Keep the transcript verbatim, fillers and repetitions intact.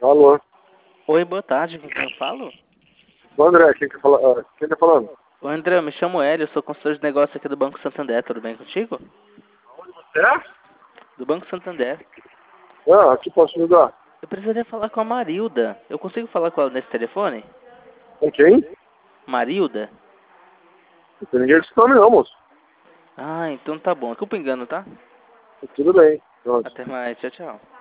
Alô? Oi, boa tarde, com quem eu falo? Ô, André, quem tá, fala... ah, quem tá falando? Oi, André, eu me chamo Hélio, eu sou consultor de negócio aqui do Banco Santander, tudo bem contigo? É? Do Banco Santander. Ah, aqui posso ajudar. Eu precisaria falar com a Marilda. Eu consigo falar com ela nesse telefone? Com quem? Marilda? Não tem ninguém desse nome não, moço. Ah, então tá bom. Desculpa o engano, tá? Tudo bem. Pronto. Até mais, tchau, tchau.